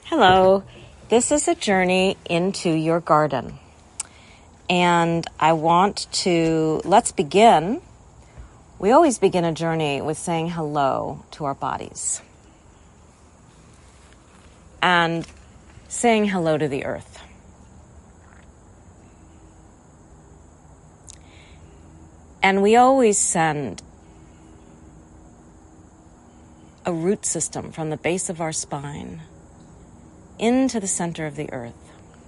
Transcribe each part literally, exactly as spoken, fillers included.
Hello, this is a journey into your garden. And I want to, let's begin. We always begin a journey with saying hello to our bodies. And saying hello to the earth. And we always send a root system from the base of our spine into the center of the earth,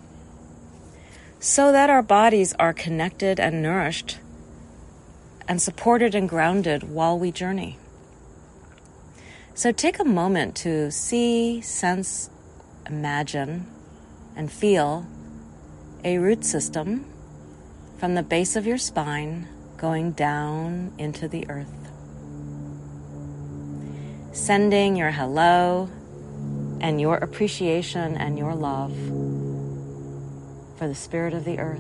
so that our bodies are connected and nourished and supported and grounded while we journey. So take a moment to see, sense, imagine, and feel a root system from the base of your spine going down into the earth, sending your hello and your appreciation and your love for the spirit of the earth.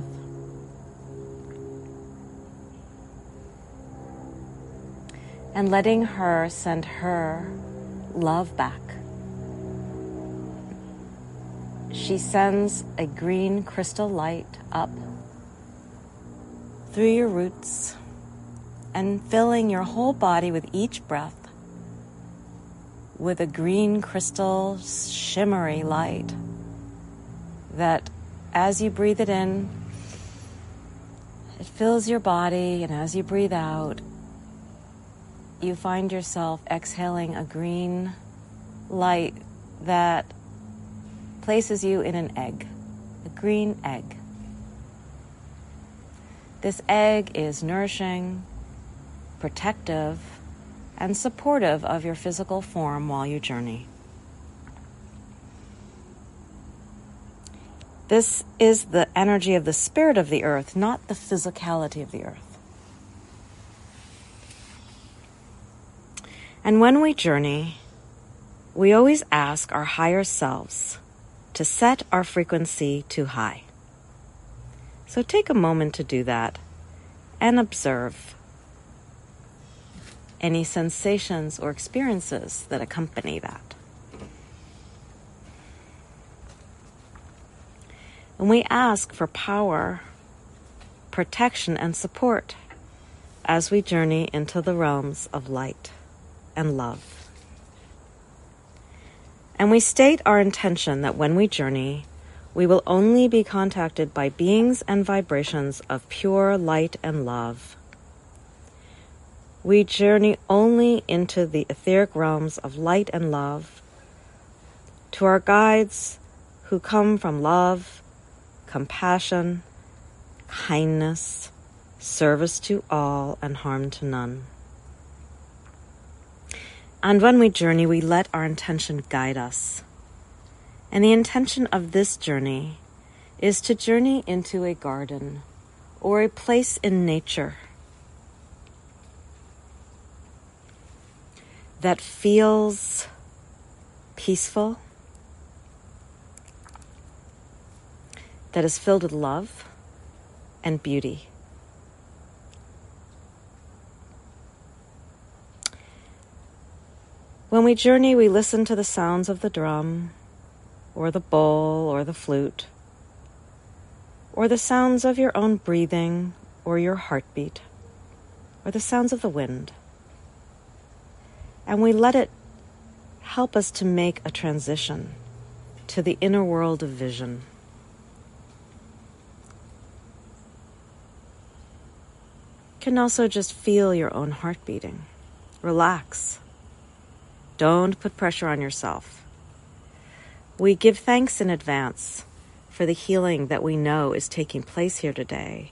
And letting her send her love back. She sends a green crystal light up through your roots and filling your whole body with each breath with a green crystal shimmery light that as you breathe it in, it fills your body, and as you breathe out, you find yourself exhaling a green light that places you in an egg, a green egg. This egg is nourishing, protective, and supportive of your physical form while you journey. This is the energy of the spirit of the earth, not the physicality of the earth. And when we journey, we always ask our higher selves to set our frequency too high. So take a moment to do that and observe any sensations or experiences that accompany that. And we ask for power, protection, and support as we journey into the realms of light and love. And we state our intention that when we journey, we will only be contacted by beings and vibrations of pure light and love. We journey only into the etheric realms of light and love, to our guides who come from love, compassion, kindness, service to all, and harm to none. And when we journey, we let our intention guide us. And the intention of this journey is to journey into a garden or a place in nature that feels peaceful, that is filled with love and beauty. When we journey, we listen to the sounds of the drum, or the bowl, or the flute, or the sounds of your own breathing, or your heartbeat, or the sounds of the wind. And we let it help us to make a transition to the inner world of vision. You can also just feel your own heart beating. Relax. Don't put pressure on yourself. We give thanks in advance for the healing that we know is taking place here today,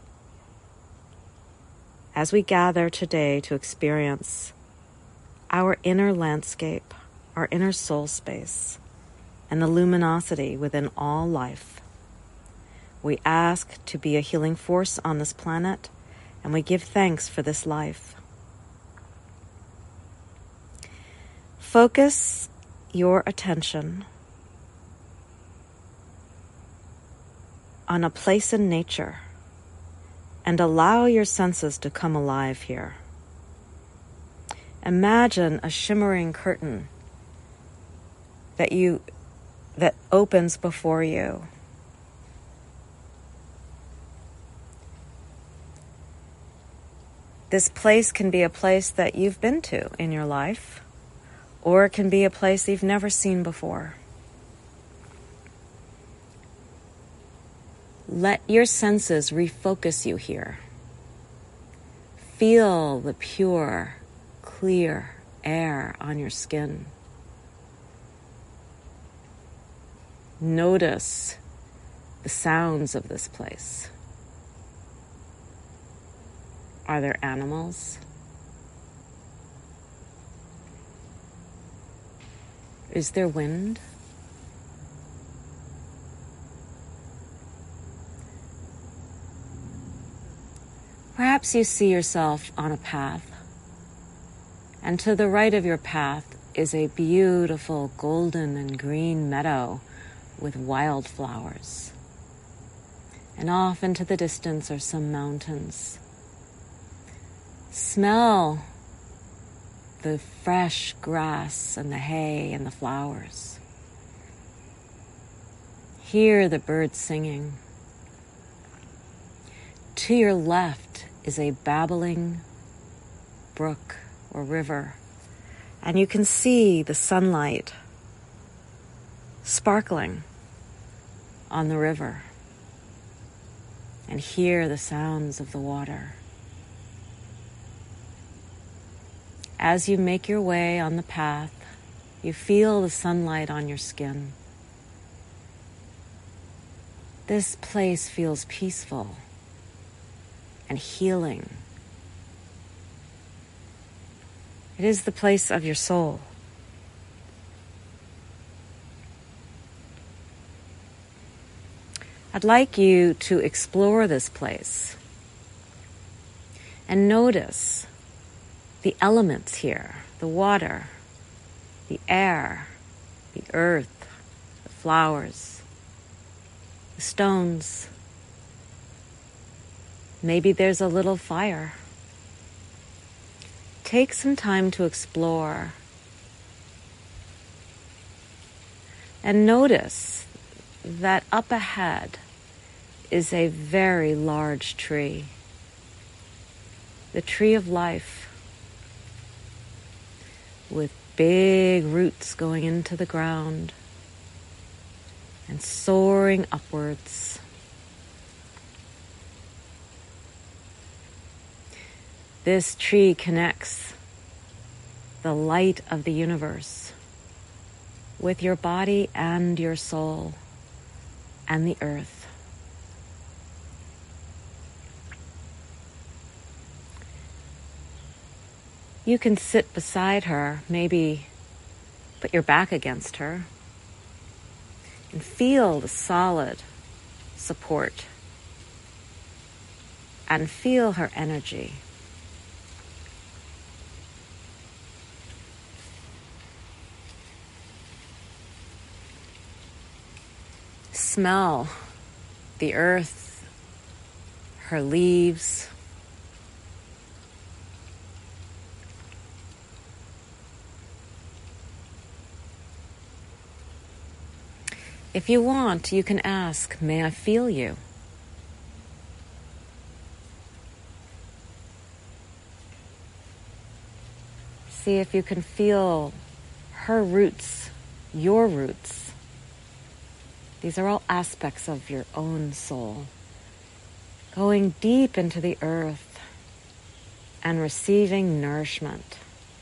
as we gather today to experience our inner landscape, our inner soul space, and the luminosity within all life. We ask to be a healing force on this planet, and we give thanks for this life. Focus your attention on a place in nature and allow your senses to come alive here. Imagine a shimmering curtain that you that opens before you. This place can be a place that you've been to in your life, or it can be a place you've never seen before. Let your senses refocus you here. Feel the pure, clear air on your skin. Notice the sounds of this place. Are there animals? Is there wind? Perhaps you see yourself on a path, and to the right of your path is a beautiful golden and green meadow with wildflowers. And off into the distance are some mountains. Smell the fresh grass and the hay and the flowers. Hear the birds singing. To your left is a babbling brook or river, and you can see the sunlight sparkling on the river and hear the sounds of the water. As you make your way on the path, you feel the sunlight on your skin. This place feels peaceful and healing. It is the place of your soul. I'd like you to explore this place and notice the elements here, the water, the air, the earth, the flowers, the stones. Maybe there's a little fire. Take some time to explore and notice that up ahead is a very large tree, the tree of life, with big roots going into the ground and soaring upwards. This tree connects the light of the universe with your body and your soul and the earth. You can sit beside her, maybe put your back against her, and feel the solid support and feel her energy. Smell the earth, her leaves. If you want, you can ask, "May I feel you?" See if you can feel her roots, your roots. These are all aspects of your own soul, going deep into the earth and receiving nourishment,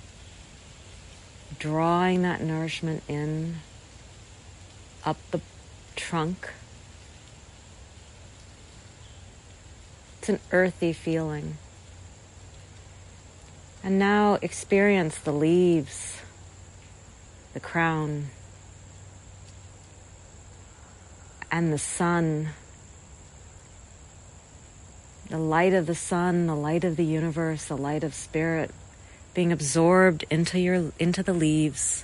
drawing that nourishment in, up the trunk. It's an earthy feeling. And now experience the leaves, the crown, and the sun. The light of the sun, the light of the universe, the light of spirit being absorbed into your into the leaves.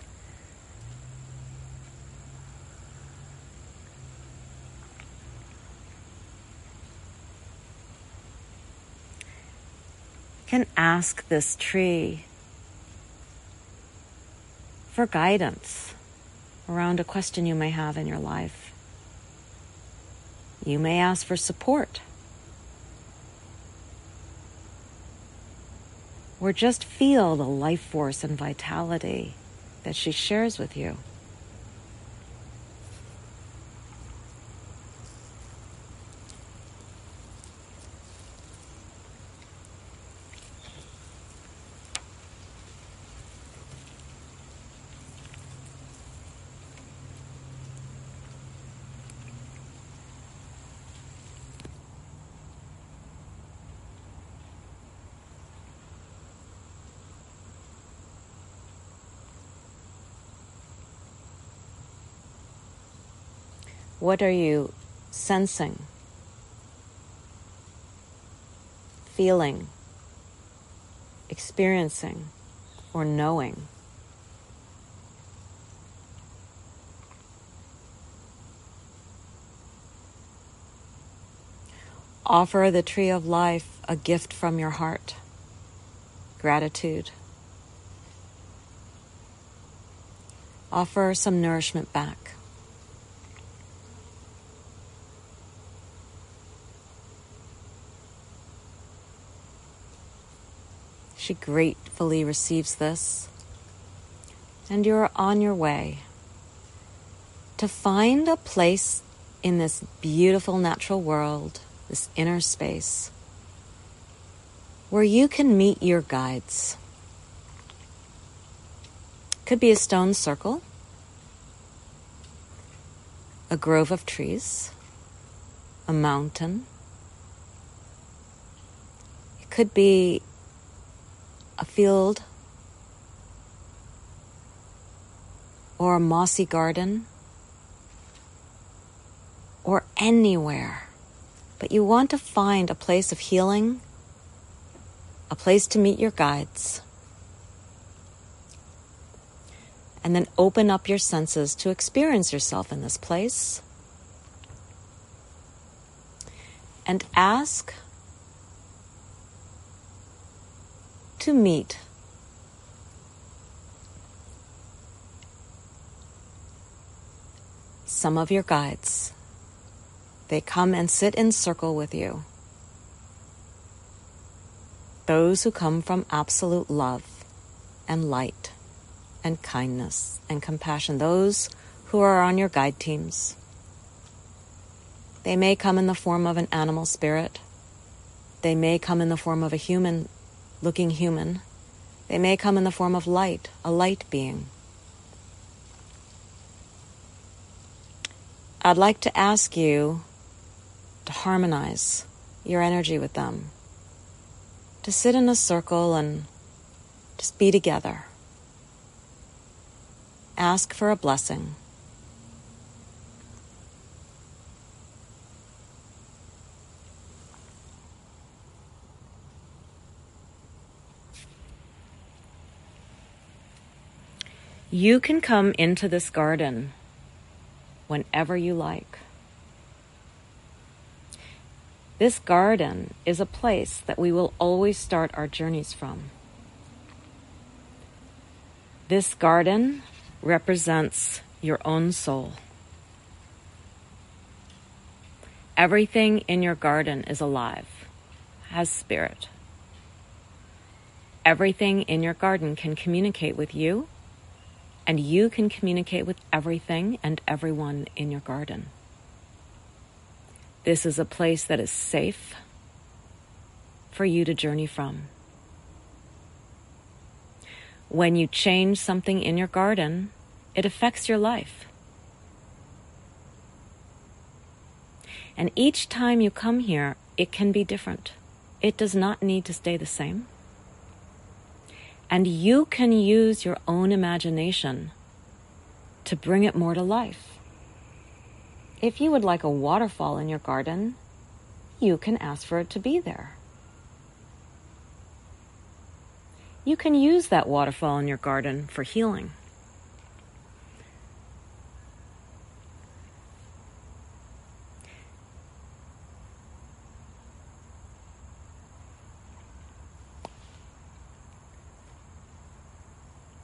Can ask this tree for guidance around a question you may have in your life. You may ask for support, or just feel the life force and vitality that she shares with you. What are you sensing, feeling, experiencing, or knowing? Offer the tree of life a gift from your heart, gratitude. Offer some nourishment back. She gratefully receives this, and you're on your way to find a place in this beautiful natural world, this inner space, where you can meet your guides. Could be a stone circle, a grove of trees, a mountain. It could be a field or a mossy garden or anywhere. But you want to find a place of healing, a place to meet your guides, and then open up your senses to experience yourself in this place. And ask to meet some of your guides. They come and sit in circle with you. Those who come from absolute love and light and kindness and compassion. Those who are on your guide teams. They may come in the form of an animal spirit. They may come in the form of a human looking human. They may come in the form of light, a light being. I'd like to ask you to harmonize your energy with them, to sit in a circle and just be together. Ask for a blessing. You can come into this garden whenever you like. This garden is a place that we will always start our journeys from. This garden represents your own soul. Everything in your garden is alive, has spirit. Everything in your garden can communicate with you, and you can communicate with everything and everyone in your garden. This is a place that is safe for you to journey from. When you change something in your garden, it affects your life. And each time you come here, it can be different. It does not need to stay the same. And you can use your own imagination to bring it more to life. If you would like a waterfall in your garden, you can ask for it to be there. You can use that waterfall in your garden for healing.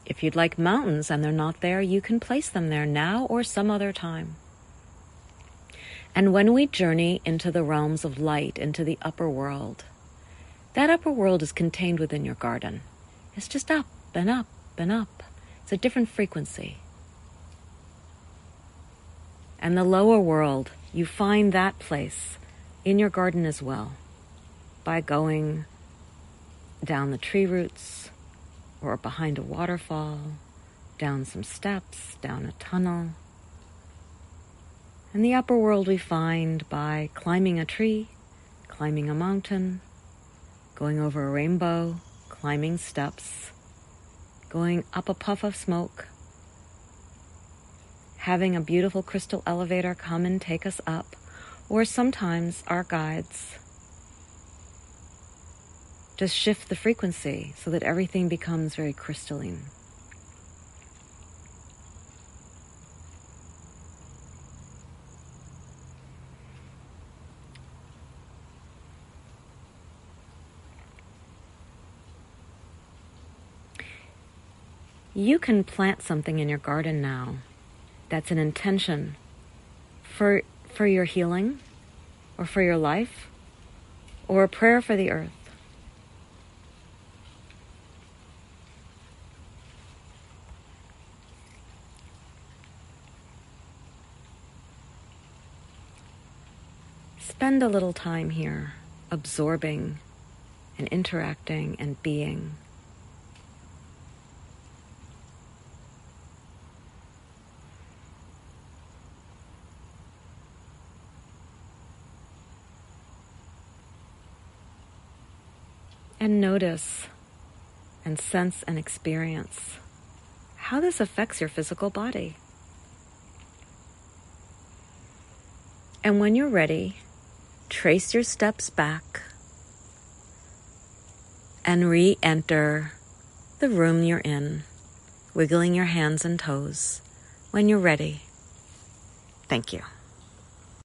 If you'd like mountains and they're not there, you can place them there now or some other time. And when we journey into the realms of light, into the upper world, that upper world is contained within your garden. It's just up and up and up. It's a different frequency. And the lower world, you find that place in your garden as well, by going down the tree roots or behind a waterfall, down some steps, down a tunnel. And the upper world we find by climbing a tree, climbing a mountain, going over a rainbow, climbing steps, going up a puff of smoke, having a beautiful crystal elevator come and take us up, or sometimes our guides just shift the frequency so that everything becomes very crystalline. You can plant something in your garden now that's an intention for for your healing or for your life or a prayer for the earth. Spend a little time here absorbing and interacting and being. And notice and sense and experience how this affects your physical body. And when you're ready, trace your steps back and re-enter the room you're in, wiggling your hands and toes when you're ready. Thank you.